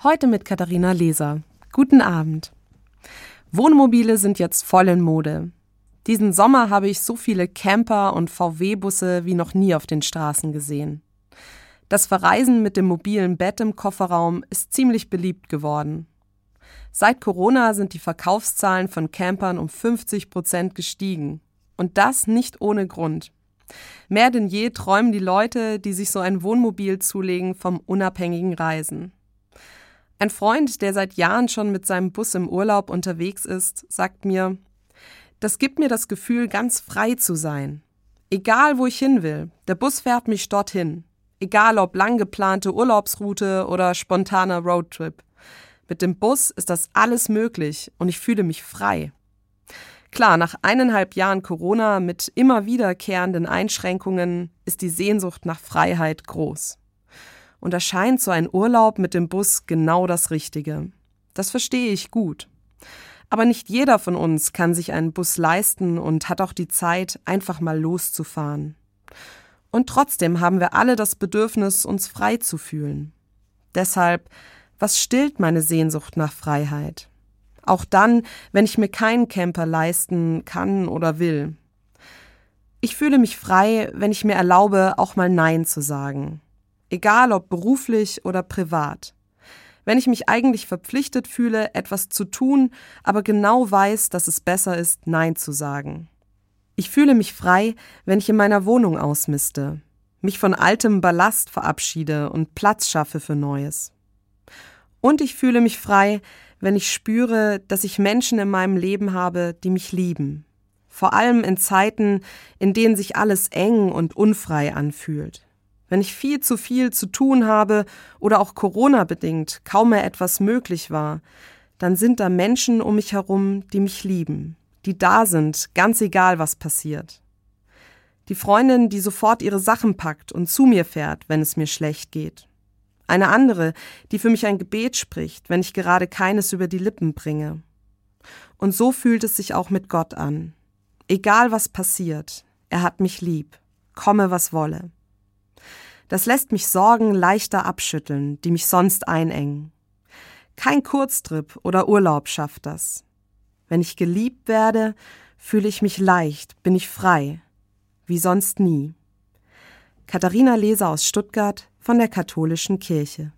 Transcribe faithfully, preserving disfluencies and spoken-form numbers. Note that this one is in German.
Heute mit Katharina Leser. Guten Abend. Wohnmobile sind jetzt voll in Mode. Diesen Sommer habe ich so viele Camper und V W-Busse wie noch nie auf den Straßen gesehen. Das Verreisen mit dem mobilen Bett im Kofferraum ist ziemlich beliebt geworden. Seit Corona sind die Verkaufszahlen von Campern um fünfzig Prozent gestiegen. Und das nicht ohne Grund. Mehr denn je träumen die Leute, die sich so ein Wohnmobil zulegen, vom unabhängigen Reisen. Ein Freund, der seit Jahren schon mit seinem Bus im Urlaub unterwegs ist, sagt mir, das gibt mir das Gefühl, ganz frei zu sein. Egal, wo ich hin will, der Bus fährt mich dorthin. Egal, ob lang geplante Urlaubsroute oder spontaner Roadtrip. Mit dem Bus ist das alles möglich und ich fühle mich frei. Klar, nach eineinhalb Jahren Corona mit immer wiederkehrenden Einschränkungen ist die Sehnsucht nach Freiheit groß. Und da scheint so ein Urlaub mit dem Bus genau das Richtige. Das verstehe ich gut. Aber nicht jeder von uns kann sich einen Bus leisten und hat auch die Zeit, einfach mal loszufahren. Und trotzdem haben wir alle das Bedürfnis, uns frei zu fühlen. Deshalb, was stillt meine Sehnsucht nach Freiheit? Auch dann, wenn ich mir keinen Camper leisten kann oder will. Ich fühle mich frei, wenn ich mir erlaube, auch mal Nein zu sagen. Egal ob beruflich oder privat. Wenn ich mich eigentlich verpflichtet fühle, etwas zu tun, aber genau weiß, dass es besser ist, Nein zu sagen. Ich fühle mich frei, wenn ich in meiner Wohnung ausmiste, mich von altem Ballast verabschiede und Platz schaffe für Neues. Und ich fühle mich frei, wenn ich spüre, dass ich Menschen in meinem Leben habe, die mich lieben. Vor allem in Zeiten, in denen sich alles eng und unfrei anfühlt. Wenn ich viel zu viel zu tun habe oder auch Corona-bedingt kaum mehr etwas möglich war, dann sind da Menschen um mich herum, die mich lieben, die da sind, ganz egal, was passiert. Die Freundin, die sofort ihre Sachen packt und zu mir fährt, wenn es mir schlecht geht. Eine andere, die für mich ein Gebet spricht, wenn ich gerade keines über die Lippen bringe. Und so fühlt es sich auch mit Gott an. Egal was passiert, er hat mich lieb, komme was wolle. Das lässt mich Sorgen leichter abschütteln, die mich sonst einengen. Kein Kurztrip oder Urlaub schafft das. Wenn ich geliebt werde, fühle ich mich leicht, bin ich frei, wie sonst nie. Katharina Leser aus Stuttgart von der Katholischen Kirche.